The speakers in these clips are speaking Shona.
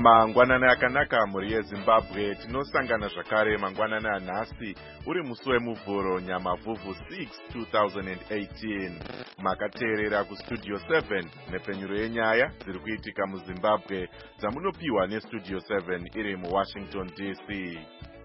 Mangwanana akanaka muri yeZimbabwe, tinosangana zvakare mangwanana anhasi uri musi wemuvhuro nyamavhuvhu 6 2018. Makateerera kustudio 7 nepfenyuro yenyaya dziri kuitika muZimbabwe dzamunopiwa nestudio 7 iri muWashington DC.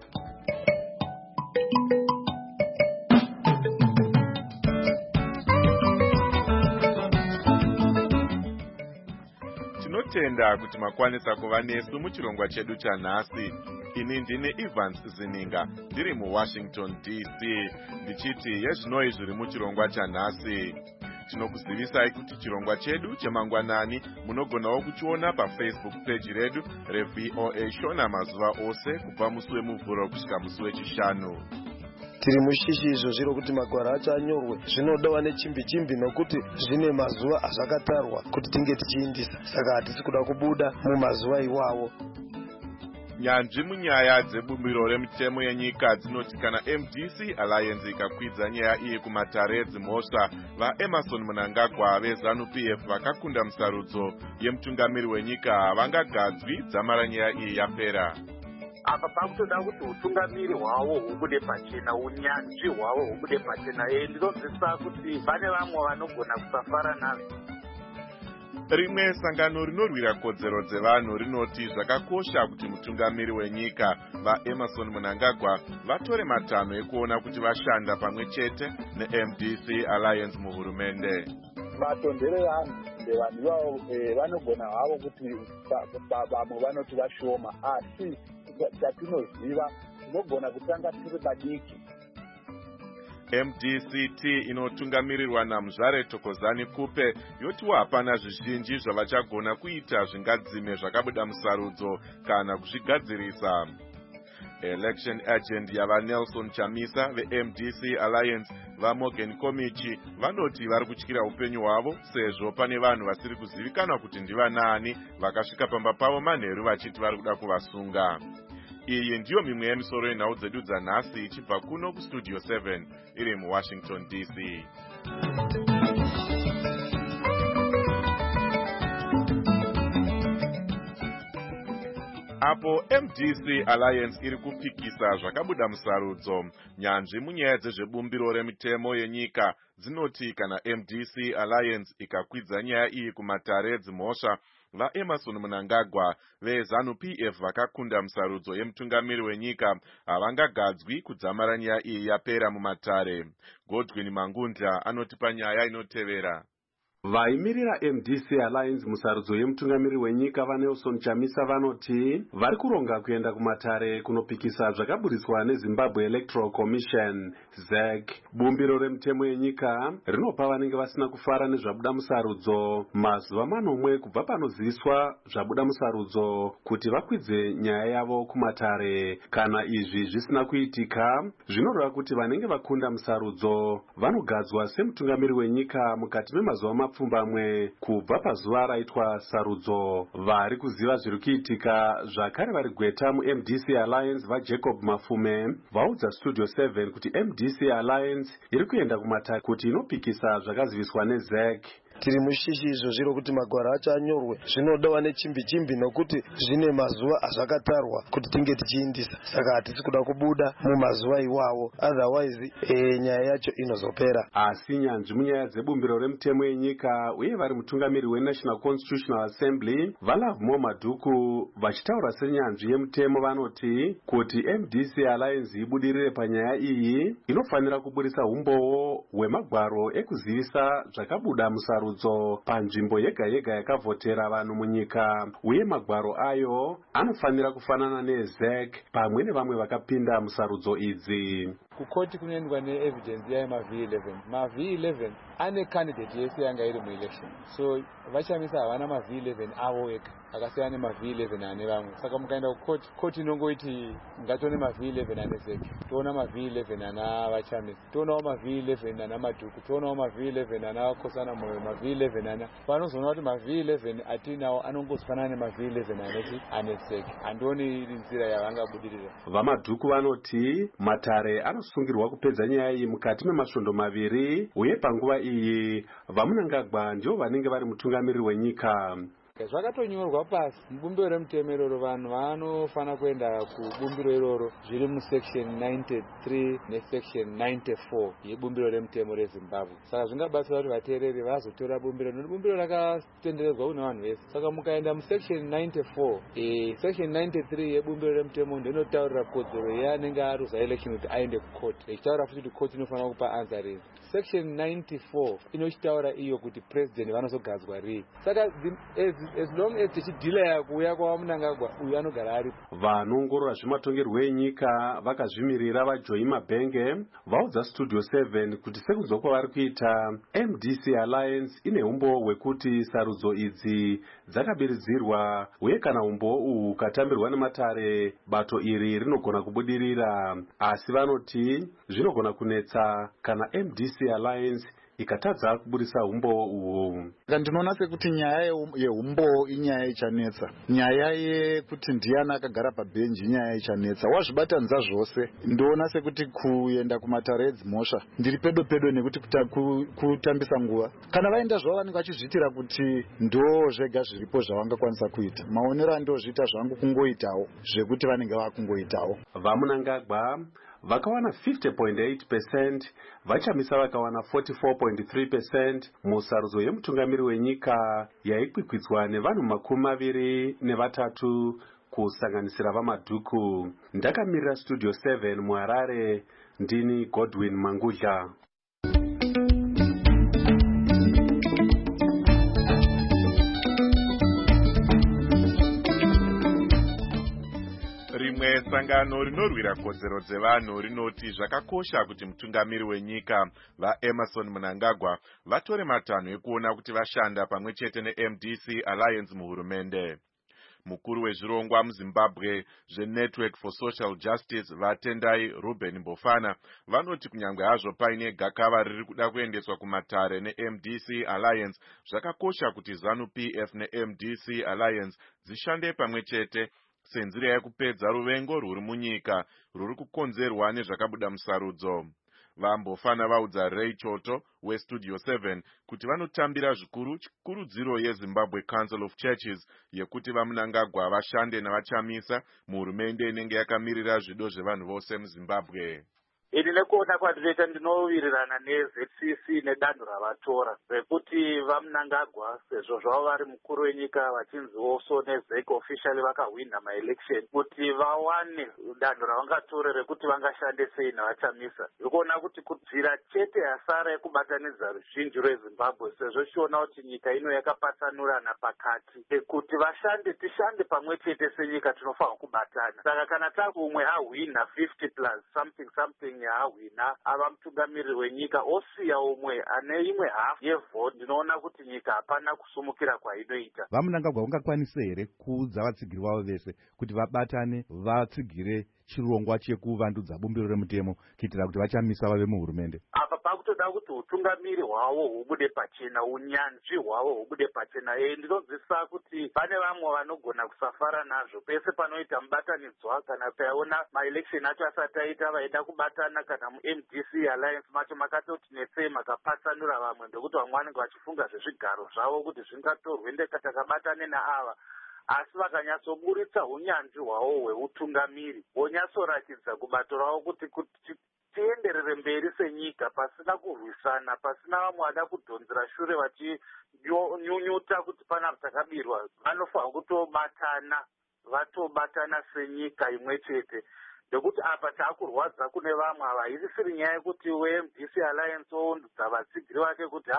Tinotenda kuti makwanisa kuva nesu muchirongwa chedu chanhasi. Ini ndine Evans Zininga ndiri muWashington DC ndichiti yezvinoi zviri muchirongwa chanhasi. Tinokuzivisai kuti chirongwa chedu chemangwanani munogonawo kuchiona paFacebook page redu reVOA Shona mazuva ose kubva musi wemuvhuro kusvika musi wechishanu. Tiri mushishi izvo zviro kuti magwara acho anyorwe zvinodawa nechimbi nokuti zvine mazuva azvakatarwa kuti tinge tichiindisa, saka hatisi kuda kubuda mumazuva iwawo. Nyanzvi munyaya dzebumbiro remitemo yenyika dzinoti kana MDC Alliance ikakwidza nyaya iyi kumatare edzimhosva, vaEmerson Mnangagwa veZANU-PF vakakunda musarudzo yemutungamiri wenyika havangagadzwi dzamara nyaya iyi yapera. Apa pakutoda kuti utungamiri hwavo hubude pachena, unyanzvi hwavo hubude pachena. Ndinozvisa kuti pane vamwe vanogona kusafara nazvo. Rimwe sangano rinorwira kodzero dzevanhu rinoti zvakakosha kuti mutungamiri wenyika vaEmerson Mnangagwa vatore matanho ekuona kuti vashanda pamwe chete neMDC Alliance muhurumende. Matondere vanhu vanhu ivavo vanogona havo kuti vamwe vanoti vashoma, asi chatinoziva tinogona kutanga tiri badiki. MDCT inotungamirirwa naMuzvare Thokozani Kupe yotiwa hapana zvizhinji zvavachagona kuita zvingadzime zvakabuda musarudzo kana kuzvigadzirisa. Election agent yavaNelson Chamisa veMDC Alliance vaMorgan Komichi vanoti vari kutyira upenyu hwavo sezvo pane vanhu vasiri kuzivikanwa kuti ndivanaani vakasvika pamba pavo manheru vachiti vari kuda kuvasunga. Iyi ndiyo mimwe yemisoro yenhau dzedu dzanhasi ichibva kuno kustudio 7 iri muWashington DC. Apo MDC Alliance iri kupikisa zvakabuda musarudzo, nyanzvi munyaya dzezvebumbiro remitemo yenyika dzinoti kana MDC Alliance ikakwidza nyaya iyi kumatare edzimhosva, vaEmerson Mnangagwa veZANU-PF vakakunda musarudzo yemutungamiri wenyika havangagadzwi kudzamara nyaya iyi yapera mumatare. Godwin Mangunda anotipa nyaya inotevera. Vaimirira MDC Alliance musarudzo yemutungamiri wenyika vaNelson Chamisa vanoti vari kuronga kuenda kumatare kunopikisa zvakaburiswa neZimbabwe Electoral Commission ZEC. Bumbiro remitemo yenyika rinopa vanenge vasina kufara nezvabuda musarudzo mazuva manomwe kubva panoziviswa zvabuda musarudzo kuti vakwidze nyaya yavo kumatare. Kana izvi zvisina kuitika, zvinoreva kuti vanenge vakunda musarudzo vanogadzwa semutungamiri wenyika mukati memazuva mapfumbamwe kubva pazuva raitwa sarudzo. Vari kuziva zviri kuitika zvakare vari gweta muMDC Alliance vaJacob Mafume vaudza studio 7 kuti MDC Alliance iri kuenda kumatare kuti inopikisa zvakaziviswa neZEC. Tiri mushishi izvo zviro kuti magwara acho anyorwe zvinodawa nechimbi nokuti zvine mazuva azvakatarwa kuti tinge tichiindisa, saka hatisi kuda kubuda mumazuva iwawo, otherwise nyaya yacho inozopera. Asi nyanzvi munyaya dzebumbiro remitemo yenyika uye vari mutungamiri weNational Constitutional Assembly vaLovemore Madhuku vachitaura senyanzvi yemutemo vanoti kuti MDC Alliance ibudirire panyaya iyi inofanira kuburisa umbowo hwemagwaro ekuzivisa zvakabuda musarudzo panzvimbo yega yega yakavhotera vanhu munyika, uye magwaro ayo anofanira kufanana neZEC pamwe nevamwe vakapinda musarudzo idzi. Kukoti kunoendwa neevidence yamaV11. MaV11 ane candidate yese yanga iri muelection, so vaChamisa havana maV11 avo ega akasiyana nemaV11 ane vamwe. Saka mukaenda kukoti, koti inongoiti ngatone maV11 ane ZEC, toona maV11 ana vaChamisa, toonawo maV11 ana Madhuku, toonawo maV11 ana Kosana Moyo, maV11 ana panozoona kuti maV11 atinawo anongozifanana nemaV11 ane ZEC. Handoni nzira yavangabudirira. VaMadhuku vanoti matare anosungirwa kupedza nyaya iyi mukati memasvondo maviri, uye panguva iyi vaMnangagwa ndivo vanenge vari mutungamiri wenyika. zvakatonyorwa pasi mubumbiro remutemo iroro. Vanhu vanofana kuenda kubumbiro iroro zviri musection 93 nesection 94 yebumbiro remutemo reZimbabwe. Saka zvingabatsira kuti vateereri vazotora bumbiro nokuti bumbiro rakatenderedzwa kune vanhu vese. Saka mukaenda musection 94 section 93 yebumbiro remutemo ndinotaurira kodzero yeanenge aruza election kuti aende kucourt, ichitaura futi kuti court inofanira kupa answer. Section 94 inochitaura iyo kuti president vanozogadzwa rii. Saka as long as tichidhilaya kuuya kwaMnangagwa uyu anogara aripo. Vanoongorora zvematongerwo enyika vakazvimirira vaJoyi Mabhenge vaudza Studio 7 kuti sekunzwa kwavari kuita MDC Alliance ine umbo hwekuti sarudzo idzi dzakabiridzirwa uye kana umbo uhu ukatambirwa nematare bato iri rinogona kubudirira, asi vanoti zvinogona kunetsa kana MDC Alliance ikatadza kuburisa umbo uhu. Ndinoona sekuti nyaya yeumbo inyaya ichanetsa. Nyaya yekuti ndiani akagara pabhenji inyaya ichanetsa. Wazvibatanidza zvose ndoona sekuti kuenda kumatare edzimhosva ndiri pedo nekuti kutambisa nguva. Kana vaenda zvavo vanenge vachizviitira kuti ndo zvega zviripo zvavangakwanisa kuita. Maonero andozviita zvangu kungoitawo zvekuti vanenge vakungoitawo. VaMnangagwa vakawana 50.8%, vaChamisa vakawana 44.3% musarudzo yemutungamiri wenyika yaikwikwidzwa nevanhu 23 kusanganisira vaMadhuku. Ndakamirira Studio 7 muHarare, ndini Godwin Mangudla. Rimwe sangano rinorwira kodzero dzevanhu rinoti zvakakosha kuti mutungamiri wenyika vaEmmerson Mnangagwa vatore matanho ekuona kuti vashanda pamwe chete neMDC Alliance muhurumende. Mukuru wezvirongwa muZimbabwe zveNetwork for Social Justice vaTendai Ruben Mbofana vanoti kunyangwe hazvo paine gakava riri kuda kuendeswa kumatare neMDC Alliance, zvakakosha kuti ZANU-PF neMDC Alliance dzishande pamwe chete senzira yekupedza ruvengo rwuri munyika rwuri kukonzerwa nezvakabuda musarudzo. Vambofana vaudza Ray Choto weStudio 7 kuti vanotambira zvikuru chikurudziro yeZimbabwe Council of Churches yekuti vaMnangagwa vashande navaChamisa muhurumende inenge yakamirira zvido zvevanhu vose muZimbabwe. Ini nekuona kwandinoita ndinowirirana neZCC nedanho ravatora rekuti vaMnangagwa sezvo zvavo vari mukuru wenyika vachinziwo so neZEC officially vakahwina maelection kuti vawane danho ravangatore rekuti vangashande sei navaChamisa. Ndikuona kuti kudzira chete yasara yekubatanidza ruzhinji rweZimbabwe sezvo chiona kuti nyika ino yakapatsanurana pakati kuti vashande tishande pamwe chete senyika tinofanira kubatana. Saka kana umwe ahwina 50 plus something yahwina ava mutungamiri wenyika osiya umwe ane imwe half yevote, ndinoona kuti nyika hapana kusumukira kwainoita. vaMnangagwa ungakwanise here kuudza vatsigiri vavo vese kuti vabatane vatsigire chirongwa chekuvandudza bumbiro remutemo kuitira kuti vaChamisa vave muhurumende? Apa pakutoda kuti utungamiri hwavo hubude pachena, unyanzvi hwavo hubude pachena. Ndinonzwisisa kuti pane vamwe vanogona kusafara nazvo pese panoita mubatanidzwa, kana paona maelection acho asati aita vaida kubatana kana muMDC Alliance macho makatoti netsei makapatsanura vamwe, ndokuti vamwe vanenge vachifunga zvezvigaro zvavo kuti zvingatorwe ndekatakabatane naava. Asi vakanyatsoburitsa unyanzvi hwavo hweutungamiri, vonyatsoratidza kubato ravo kuti tienderere mberi senyika pasina kurwisana, pasina vamwe vada kudhonzera shure vachinyunyuta kuti pana takabirwa. Vanofanira kutobatana, vatobatana senyika imwe chete. Ndokuti apa taakurwadza kune vamwe ava isisiri nyaya yekuti weMDC Alliance oundudza vatsigiri vake kuti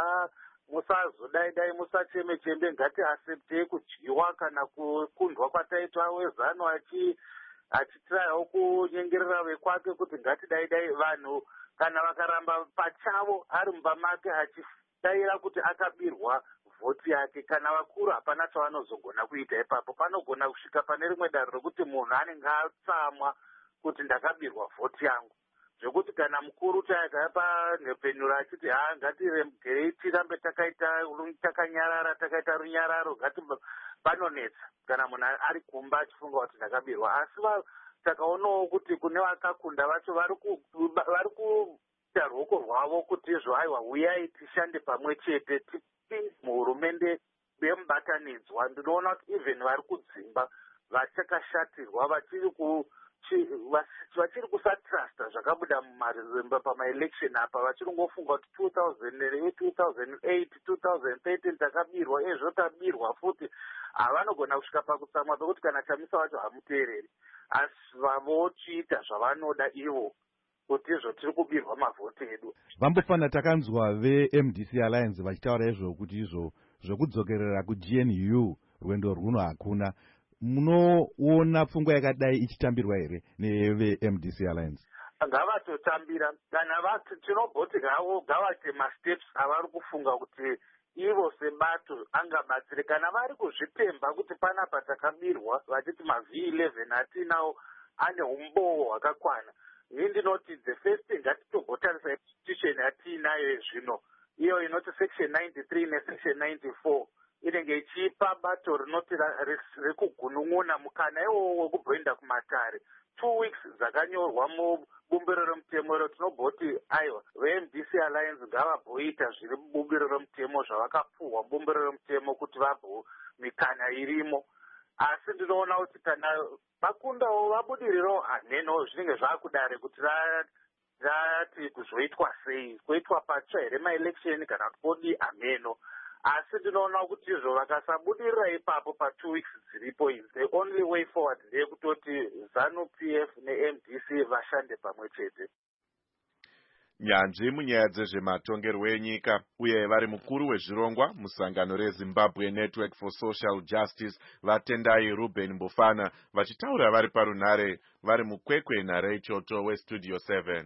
musazodai musacheme-chembe, ngati aseptei kudyiwa kana kukundwa kwataitwa weZANU achitirawo kunyengerera vekwake kuti ngatidai vanhu kana vakaramba pachavo ari mumba make achidaira kuti akabirwa vhoti yake, kana vakuru hapana chavanozogona kuita ipapo. Panogona kusvika pane rimwe danho rekuti munhu anenge atsamwa kuti ndakabirwa vhoti yangu, zvekuti kana mukuru taigara panhepfenyuro achiti ngatiregerei tirambe takanyarara takaita runyararo, ngati panonetsa kana munhu ari kumba achifunga kuti ndakabirwa. Asi takaonawo kuti kune vakakunda vacho vari kuita ruoko rwavo kuti izvo aiwa uyai tishande pamwe chete tipinde muhurumende bemubatanidzwa ndinoona kuti even vari kudzimba vachakashatirwa vachiri kusatrusta zvakabuda pamaelection apa vachiri ngofunga kuti 2008 2013 takabirwa ezvo tabirwa futi havanogona kusvika pakutsamwa pekuti kana chamisa vacho hamuteereri asi vavochiita zvavanoda ivo kuti izvo tiri kubirwa mavhoti edu. Vambofana takanzwa veMDC Alliance vachitaura izvo kuti izvo zvokudzokerera kuGNU rwendo rwuno hakuna. Munoona pfungwa yakadai ichitambirwa here neveMDC Alliance? Ngavatotambira kana tinobhoti gavaite masteps avari kufunga kuti ivo sebato angabatsire kana vari kuzvipemba kuti panapa takabirwa vachiti maV11 atinawo ane umbowo hwakakwana. Ini ndinoti the first thing ngatitobhotarisa institution yatiinayo zvino iyo inoti section 93 nesection 94 inenge ichipa bato rinoti rekugunun'una mukana iwowo wekubhoinda kumatare 2 weeks dzakanyorwa mubumbiro remutemo iro tinobhoti aiwa veMDC Alliance ngavabhoita zviri mubumbiro remutemo zvavakapuhwa mubumbiro remutemo kuti mikana irimo. Asi ndinoona kuti kana vakundawo vabudirirawo haneno zvinenge zvakudare kuti rati kuzoitwa sei kuitwa patsva here maelection kana kuti hameno. Asi ndinoona kuti izvo vakasabudirira ipapo pa2 weeks dziripo the only way forward ndeyekutoti ZANU-PF neMDC vashande pamwe chete. Nyanzvi munyaya dzezvematongerwo enyika uye vari mukuru wezvirongwa musangano reZimbabwe Network for Social Justice vaTendai Ruben Mbofana vachitaura vari parunhare vari mukwekwe naRay Choto weStudio 7.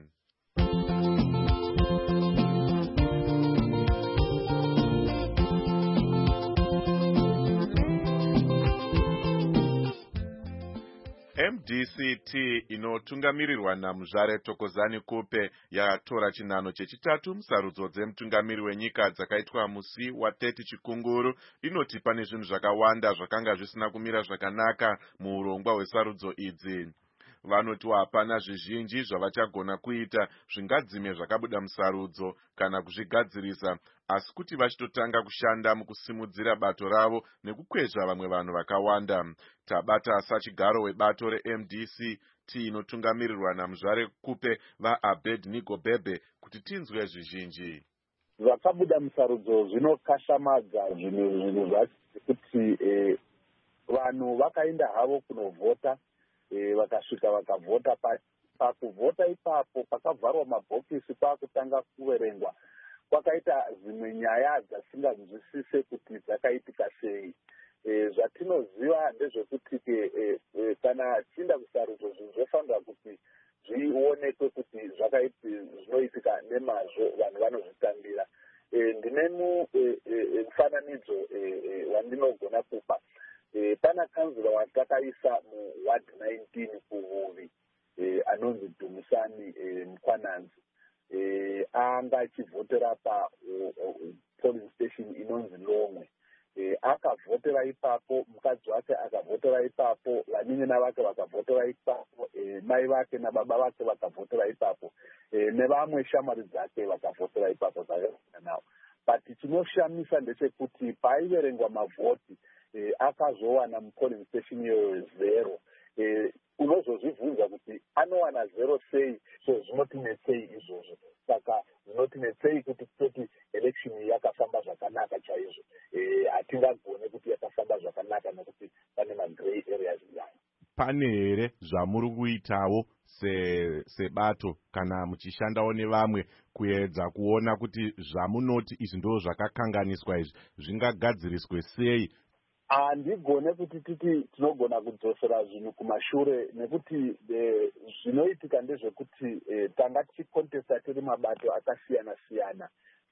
MDCT inotungamirirwa naMuzvare Thokozani Kupe yatora chinhano chechitatu musarudzo dzemutungamiri wenyika dzakaitwa musi wa30 Chikunguru. Inoti pane zvinhu zvakawanda zvakanga zvisina kumira zvakanaka muurongwa hwesarudzo idzi. Vanoti hapana zvizhinji zvavachagona kuita zvingadzime zvakabuda musarudzo kana kuzvigadzirisa, asi kuti vachitotanga kushanda mukusimudzira bato ravo nekukwezva vamwe vanhu vakawanda. Tabata sachigaro webato reMDCT inotungamirirwa naMuzvare Kupe vaAbednego Bebe kuti tinzwe zvizhinji. Zvakabuda musarudzo zvinokashamadza zvinhu zvekuti vanhu vakaenda havo kunovhota vakasvika vakavhota. Pakuvhota ipapo pakavharwa mabhokisi kwakutanga kuverengwa kwakaita zvimwe nyaya dzasingazwisise kuti dzakaitika sei. Zvatinoziva ndezvekuti kana tienda kusarudzo zvinhu zvofanira kuti zvionekwe kuti zvinoitika nemazvo vanhu vanozvitambira. Ndine mufananidzo wandinogona kupa. Pana kanzura watakaisa muward 19 kuhuvi anonzi Dumisani Mkwananzi anga achivhotera polling station inonzi Lomwe. Akavhotera ipapo, mukadzi wake akavhotera ipapo, vanin'ina vake vakavhotera ipapo, mai vake nababa vake vakavhotera ipapo, nevamwe shamwari dzake vakavhotera ipapo nawo. But chinoshamisa ndechekuti paiverengwa mavhoti akazowana mupolling station iyoyo 0. Unozozvibvunza kuti anowana 0 sei, so zvinotinetsei izvozvo. Saka zvinotinetsei kuti election yakafamba zvakanaka chaizvo. Hatingagone kuti yakafamba zvakanaka nekuti pane magrey areas nyaya. Pane here zvamuri kuitawo sebato kana muchishandawo nevamwe kuedza kuona kuti zvamunoti izvi ndo zvakakanganiswa izvi zvingagadziriswe sei? Handigone kuti tinogona kudzosera zvinhu kumashure nekuti zvinoitika ndezvekuti tanga tichikontesta tiri mabato akasiyana siyana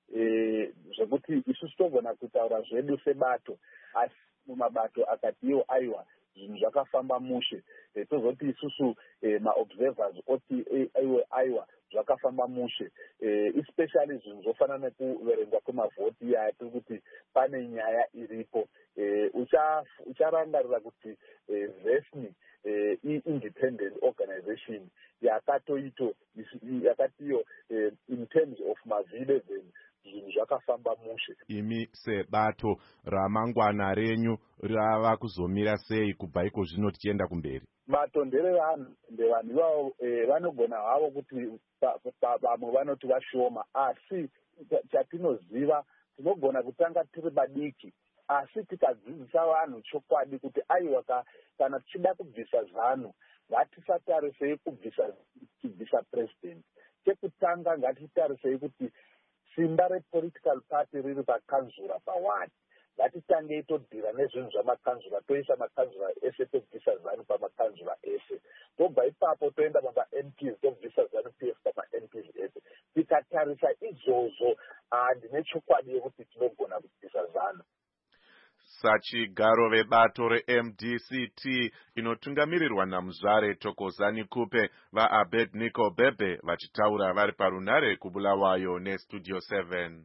zvekuti isusu togona kutaura zvedu sebato asi mumabato akati iwo aiwa zvinhu zvakafamba mushe tozoti isusu maobservers oti aiwa zvakafamba mushe especially zvinhu zvofana nekuverengwa kwemavhoti iya tiri kuti pane nyaya iripo. Ucharangarira kuti VESNI independent organization yakatiyo in terms of maV11 zvinhu wakafamba mushe. Imi sebato ramangwana renyu rava kuzomira sei kubva iko zvino tichienda kumberi? Bato nderevanhu ivavo vanogona havo kuti vamwe vanoti vashoma, asi chatinoziva tinogona kutanga tiri badiki, asi tikadzidzisa vanhu chokwadi kuti aiwa kana tichida kubvisa ZANU ngatisatarisei kubvisa president. Chekutanga ngatitarisei kuti simba repolitical party riri pakanzura pawani. Ngatitange todhira nezvinhu zvamakanzura, toisa makanzura ese tobvisa ZANU pamakanzura ese. Tobva ipapo toenda pama-MPs tobvisa ZANU-PF pama-MPs ese. Tikatarisa izvozvo handine chokwadi yekuti tinogona kubvisa ZANU. Sachigaro vebato reMDCT inotungamirirwa naMuzvare Thokozani Kupe vaAbednego Bebe vachitaura vari parunare kuBulawayo neStudio 7.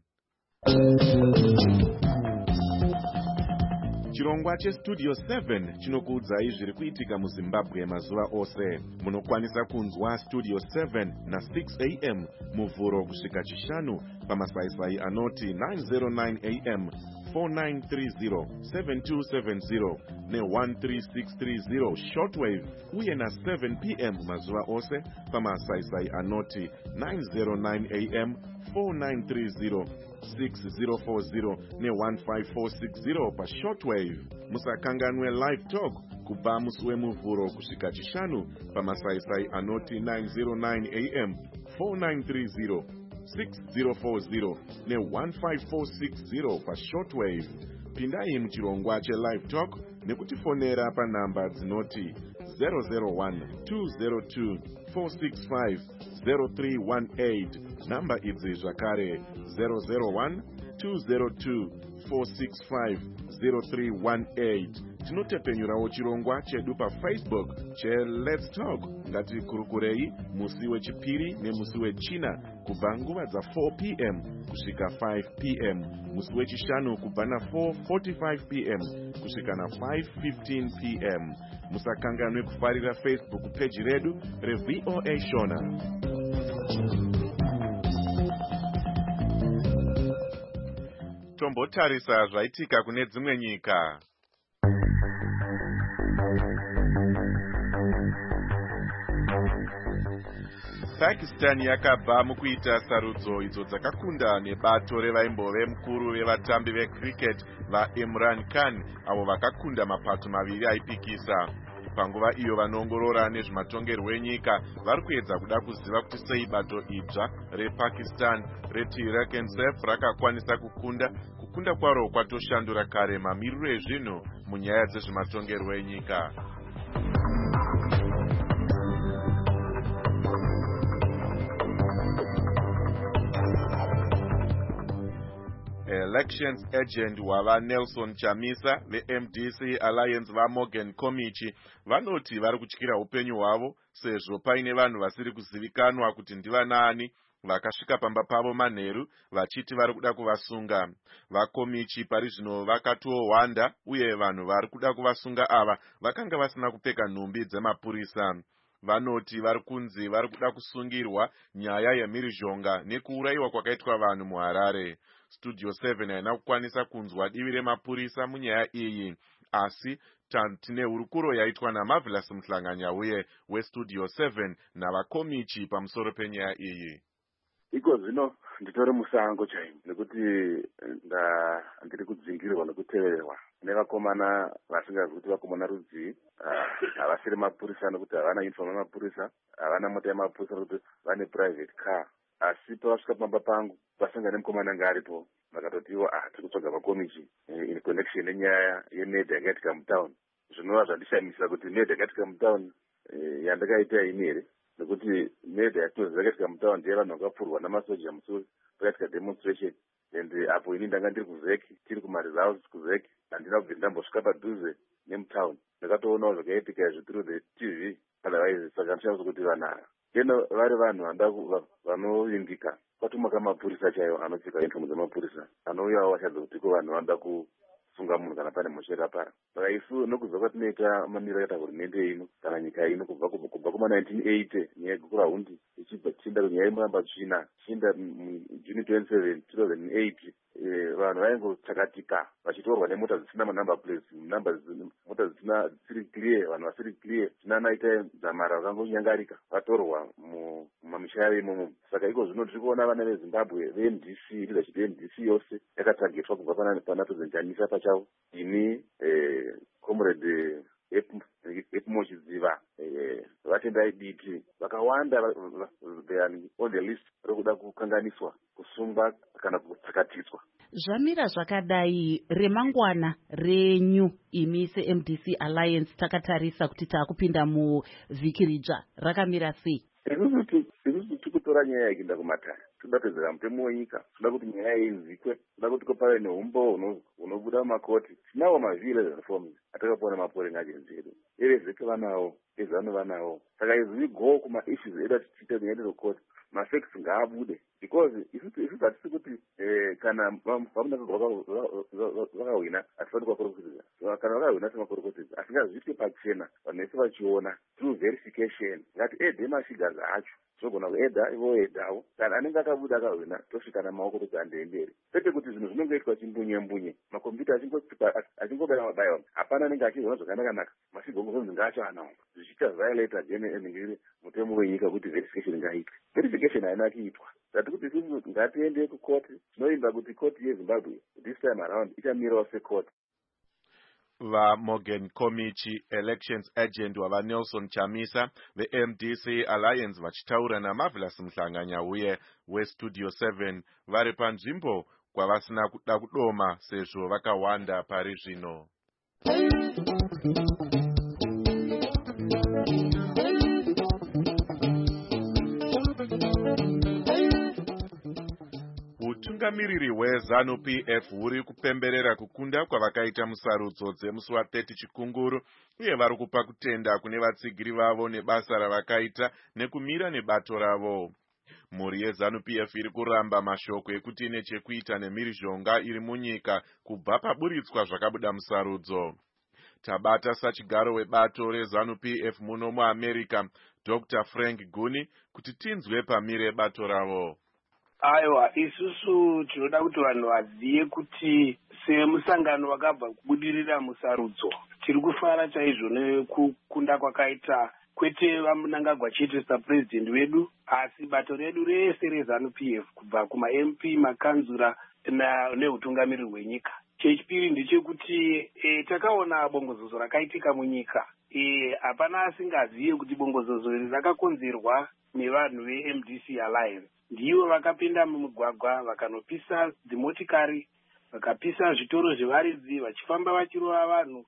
Chirongwa cheStudio 7 chinokuudzai zviri kuitika muZimbabwe mazuva ose. Munokwanisa kunzwa Studio 7 na 6 AM muvhuro kusvika chishanu pamasaisai anoti 909 AM 4930 7270 ne13630 shortwave uye na 7 PM mazuva ose pamasaisai anoti 909 AM 4930 6040 ne15460 pashortwave. Musakanganwe live talk kubva musi wemuvhuro kusvika chishanu pamasaisai anoti 909 AM 4930 6040 ne15460 pashortwave. Pindai muchirongwa chelive talk nekutifonera panhamba dzinoti 001-202-465-0318. Namba idzi zvakare 001-202-465-0318. Tinotepenyurawo chirongwa chedu paFacebook cheLet's Talk. Ngatikurukurei musi wechipiri nemusi wechina kubva nguva dza4 PM kusvika 5 PM, musi wechishanu kubva na4:45 PM kusvika na5:15 PM. Musakanganwe kufarira Facebook page redu reVOA Shona. Tombotarisa zvaitika kune dzimwe nyika. Pakistan yakabva mukuita sarudzo idzo dzakakunda nebato revaimbove mukuru vevatambi vecricket vaImran Khan avo vakakunda mapato maviri aipikisa. Panguva iyo vanoongorora nezvematongerwo enyika vari kuedza kuda kuziva kuti sei bato idzva rePakistan reti Reckensef rakakwanisa kukunda kwaro kwatoshandura kare mamiriro ezvinhu munyaya dzezvematongerwo enyika. Elections agent wava Nelson Chamisa veMDC Alliance vaMorgan Komichi vanoti vari kutyira upenyu hwavo sezvo paine vanhu vasiri kuzivikanwa kuti ndivanaani vakasvika pamba pavo manheru vachiti vari kuda kuvasunga. VaKomichi pari zvino vakatowanda uye vanhu vari kuda kuvasunga ava vakanga vasina kupfeka nhumbi dzemapurisa. Vanoti vari kunzi vari kuda kusungirwa nyaya yemhirizhonga nekuurayiwa kwakaitwa vanhu muHarare. Studio 7 haina kukwanisa kunzwa divi remapurisa munyaya iyi, asi tine hurukuro yaitwa naMarvelous Muhlanganya uye weStudio 7 navaKomichi pamusoro penyaya iyi. Iko zvino nditori musango chaimo nekuti ndiri kudzingirwa nekutevererwa nevakomana vasingazi kuti vakomana rudzii, havasiri mapurisa nekuti havana uniform yemapurisa, havana mota yemapurisa nekuti vane private car. Asi pavasvika pamba pangu pasanga nemukomana ngaripo vakatotiwo tiri kutsvaga vaKomichi in connection nenyaya yemedha yakaitika mutown. Zvinova zvandishamisa kuti medha yakaitika mutown yandakaita ini here, nekuti medha yatinoziva yakaitika mutown ndiye vanhu vakapfurwa namasoja musuri pakaitika demonstration. And apo ini ndanga ndiri kuvheki, tiri kumaresults kuvheki, handina kubva ndambosvika padhuze nemutown. Ndakatoonawo zvakaitika izvi through the TV. Otherwise saka ndishamisa kuti vanhu eno vari vanhu vanovimbika kwatumaka mapurisa chaiwo anopfeka uniform dzemapurisa anouyawo vachadza kuti ko vanhu vanoda kusunga munhu kana pane mhosva yakapara. Saka isu nokubva kwatinoita mamiriro akaita hurumende ino kana nyika ino kubva kuma1980 nyaya yegukura hundi ichibva tichienda kunyaya yemuramba tsvina tichienda June 27 2008 vanhu vaingotsakatika vachitorwa nemota dzisina manumber plates, mota dzisiri clear, vanhu vasiri clear, tinanaita dzamara vakangonyangarika vatorwa mumamisha imomo. Saka iko zvino tiri kuona vana veZimbabwe veMDC, leadership yeMDC yose yakatagetwa kubva pana President Chamisa pachavo, ini comrade Epumochidziva vatendai biti vakawanda on the list rokuda kukanganiswa, kusungwa kana kutsakatiswa. Zvamira zvakadai, remangwana renyu imi seMDC Alliance takatarisa kuti taakupinda muvhiki rija rakamira sei? Isusu tikutora nyaya yekuenda kumatare, toda kuedzera mutemo wenyika, toda kuti nyaya inzikwe, toda kuti kopave neumbo unobuda mumakoti. Tinawo ma-V11 forms atakapuwa nemaporing agency edu, erezeke vanawo, ezano vanawo. Saka izvi go kuma-issues edu atichita kunyaya koti, mafacts ngaabude, because isusu hatisi kuti kana vamuna vakahwina hatifani kuvakorokotedza, kana vakahwina semakorokotedza asingazviitwe pachena, vanhu vese vachiona through verification. Ngatiedhe mashigazi acho, tinogona kuedha ivoedhawo, kana anenge akabuda akahwina tosvika namaoko kuti andoe mberi, kwete kuti zvinhu zvinongoitwa chimbunye makombiyuta achingobaywa hapana anenge achizoona zvakanaka, mashigongo ngacho anawo zvichiita violate again mutemo wenyika kuti verification ngaitwe. Verification haina kuitwa, zati kuti isusu ngatiende kukoti, tinoimba kuti koti yeZimbabwe this time around ichamirawo sekoti. VaMorgan Komichi, elections agent wavaNelson Chamisa veMDC Alliance vachitaura naMarvelous Mhlanganyauye weStudio 7 vari panzvimbo kwavasina kuda kudoma sezvo vakawanda pari zvino. Utungamiriri weZANU-PF uri kupemberera kukunda kwavakaita musarudzo dzemusi wa30 Chikunguru, uye vari kupa kutenda kune vatsigiri vavo nebasa ravakaita nekumira nebato ravo. Mhuri yeZANU-PF iri kuramba mashoko ekuti ine chekuita nemhirizhonga iri munyika kubva paburitswa zvakabuda musarudzo. Tabata sachigaro webato reZANU-PF muno muAmerica, Dr. Frank Guni, kuti tinzwe pamire bato ravo. Aiwa, isusu tinoda kuti vanhu vazive kuti semusangano wakabva kubudirira musarudzo, tiri kufara chaizvo nekukunda kwakaita kwete vaMnangagwa chete sapresident wedu, asi bato redu rese reZANU-PF kubva kuma-MP, makanzura neutungamiriri hwenyika. Chechipiri ndechekuti takaona bongozozo rakaitika munyika. Hapana asingazive kuti bongozozo iri rakakonzerwa nevanhu veMDC Alliance. Ndivo vakapinda mumugwagwa vakanopisa dzimotikari, vakapisa zvitoro zvevaridzi, vachifamba vachirova vanhu,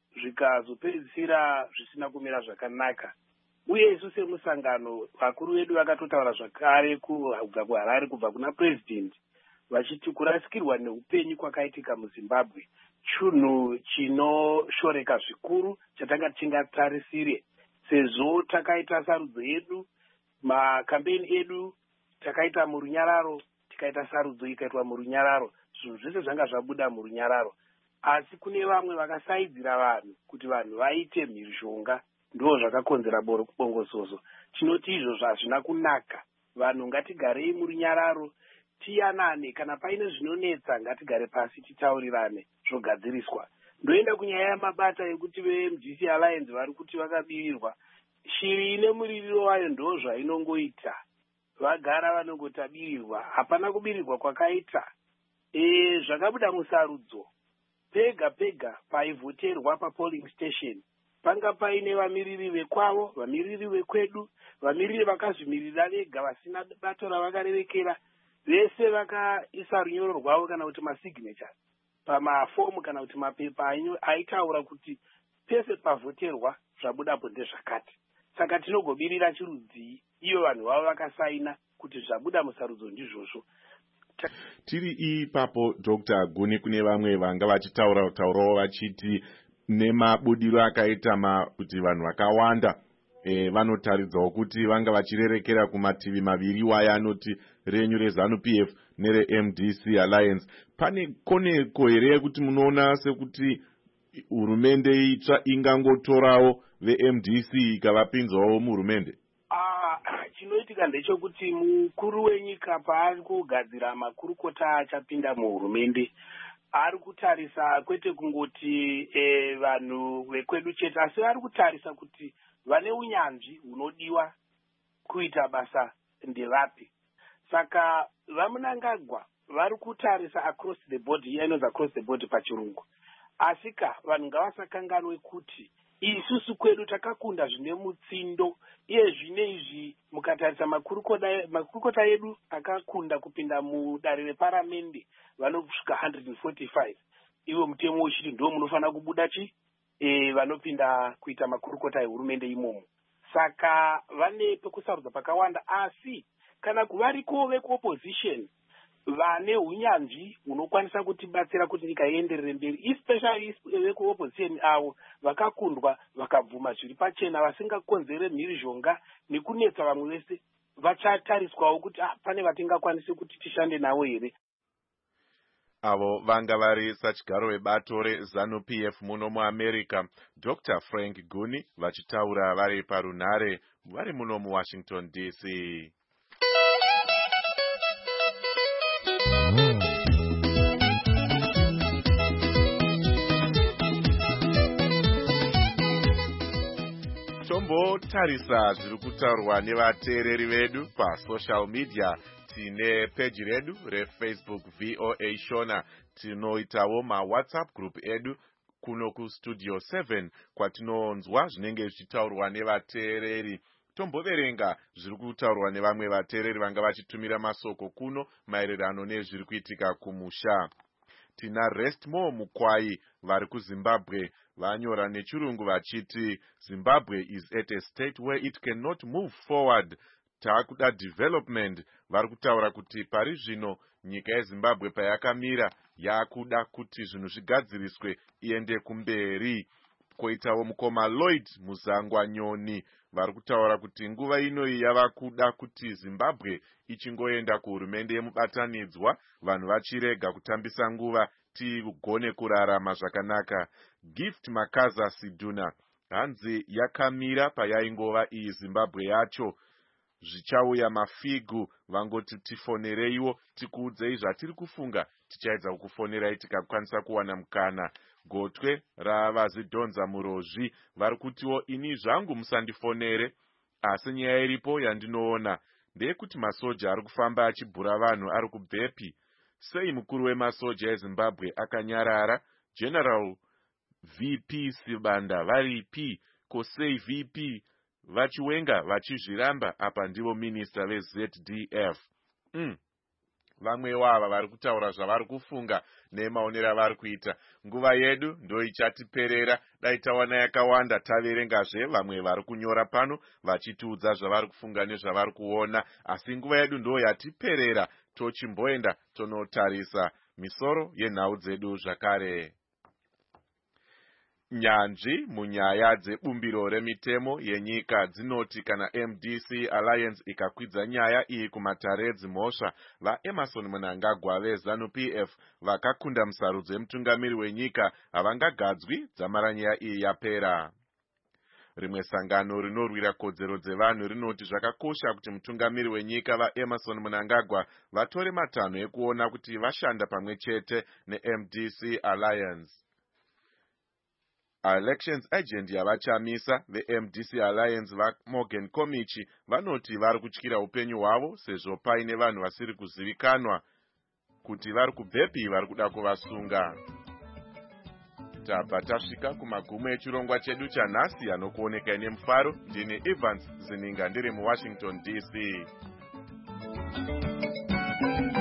zvikazopedzisira zvisina kumira zvakanaka. Uye isu semusangano vakuru vedu vakatotaura zvakare kubva kuHarare kubva kuna president vachiti kurasikirwa neupenyu kwakaitika muZimbabwe chinhu chinoshoreka zvikuru chatanga tingatarisire, sezvo takaita sarudzo yedu, makambeni edu takaita murunyararo, tikaita sarudzo ikaitwa murunyararo, zvinhu zvese zvanga zvabuda murunyararo. Asi kune vamwe vakasaidzira vanhu kuti vanhu vaite mhirizhonga, ndo zvakakonzera bongozozo. Tinoti izvo hazvina kunaka. Vanhu ngatigarei murunyararo, tiyanane, kana paine zvinonetsa ngatigare pasi titaurirane zvogadziriswa. Ndoenda kunyaya yamabata yekuti veMDC Alliance vari kuti vakabirirwa. Shiri ine muririro wayo ndo zvainongoita. Vagara vanongotabirirwa, hapana kubirirwa kwakaita. Zvakabuda musarudzo, pega paivhoterwa papolling station, panga paine vamiriri vekwavo, vamiriri vekwedu, vamiriri vakazvimirira vega vasina bato ravakarerekera, vese vakaisa runyoro rwavo kana kuti masignatures pamafomu kana kuti mapepa aitaura kuti pese pavhoterwa zvabudapo ndezvakati. Saka tinogobirira chirudzi, iyo vanhu vavo vakasaina kuti zvabuda musarudzo ndizvozvo. Tiri ipapo Dr. Guni, kune vamwe vanga vachitaurawo vachiti nemabudiro akaita kuti vanhu vakawanda vanotaridzawo kuti vanga vachirerekera kumativi maviri waya anoti renyu reZANU-PF nereMDC Alliance. Pane koneko here kuti munoona sekuti hurumende itsva ingangotorawo veMDC ikavapinzawo muhurumende? chinoitika ndechekuti mukuru wenyika paari kugadzira makurukota achapinda muhurumende ari kutarisa kwete kungoti vanhu vekwedu chete, asi ari kutarisa kuti vane unyanzvi hunodiwa kuita basa ndevapi. Saka vaMunangagwa vari kutarisa across the board, iya inonzi across the board pachirungu. Asika vanhu ngavasakanganwe kuti isusu kwedu takakunda zvine mutsindo, iye zvine izvi mukatarisa makurukota edu akakunda kupinda mudare reparamende vanosvika 145. Iwe mutemo uchiti ndo munofanira kubuda vanopinda kuita makurukota ehurumende imomo. Saka vane pekusarudza pakawanda, asi kana kuvariko vekuopposition vane hunyanzvi hunokwanisa kutibatsira kuti nyika ienderere mberi, especially vekuopposition avo vakakundwa vakabvuma zviri pachena, vasingakonzere mhirizhonga nekunetsa vamwe vese, vachatariswawo kuti pane vatingakwanisi kuti tishande navo here. Avo vanga vari sachigaro vebato reZANU-PF muno muAmerica, Dr. Frank Guni vachitaura vari parunhare vari muno muWashington DC. Tombotarisa zviri kutaurwa nevateereri vedu pasocial media. Tine peji redu reFacebook VOA Shona, tinoitawo maWhatsApp group edu kuno kustudio 7 kwatinonzwa zvinenge zvichitaurwa nevateereri. Tomboverenga zviri kutaurwa nevamwe vateereri vanga vachitumira masoko kuno maererano nezviri kuitika kumusha. Tina Restmore Mukwai vari kuZimbabwe vanyora nechirungu vachiti Zimbabwe is at a state where it cannot move forward. Takuda development. Vari kutaura kuti pari zvino nyika yeZimbabwe payakamira yakuda kuti zvinhu zvigadziriswe iende kumberi. Koitawo mukoma Lloyd Muzangwa Nyoni vari kutaura kuti nguva inoyi yava kuda kuti Zimbabwe ichingoenda kuhurumende yemubatanidzwa, vanhu vachirega kutambisa nguva, tigone kurarama zvakanaka. Gift Makaza Siduna hanzi yakamira payaingova iyi Zimbabwe yacho. Zvichauya mafigu, vangoti tifonereiwo tikuudzei zvatiri kufunga, tichaedza kukufonerai tikakwanisa kuwana mukana. Gotwe ravazidhonza murozvi vari kutiwo ini zvangu musandifonere, asi nyaya iripo yandinoona ndeyekuti masoja ari kufamba achibhura vanhu ari kubvepi. Sei mukuru wemasoja eZimbabwe akanyarara? General VP Sibanda varipi? Kosei VP vachiwenga vachizviramba? Apa ndivo minista veZDF. Vamwe wava vari kutaura zvavari kufunga nemaonero avari kuita. Nguva yedu ndo ichatiperera, dai tawana yakawanda taverengazve vamwe vari kunyora pano vachitiudza zvavari kufunga nezvavari kuona, asi nguva yedu ndo yatiperera, tochimboenda tonotarisa misoro yenhau dzedu zvakare. Nyanzvi munyaya dzebumbiro remitemo yenyika dzinoti kana MDC Alliance ikakwidza nyaya iyi kumatare edzimhosva, vaEmerson Mnangagwa veZANU-PF vakakunda musarudzo yemutungamiri wenyika havangagadzwi dzamara nyaya iyi yapera. Rimwe sangano rinorwira kodzero dzevanhu rinoti zvakakosha kuti mutungamiri wenyika vaEmerson Mnangagwa vatore matanho ekuona kuti vashanda pamwe chete neMDC Alliance. Elections agent yavachamisa veMDC Alliance vaMorgan Komichi vanoti vari kutyira upenyu hwavo sezvo paine vanhu vasiri kuzivikanwa kuti vari kubvepi vari kuda kuvasunga. Tabva tasvika kumagumo echirongwa chedu chanhasi anokuonekai nemufaro. Ndini Evans Zininga ndiri muWashington DC.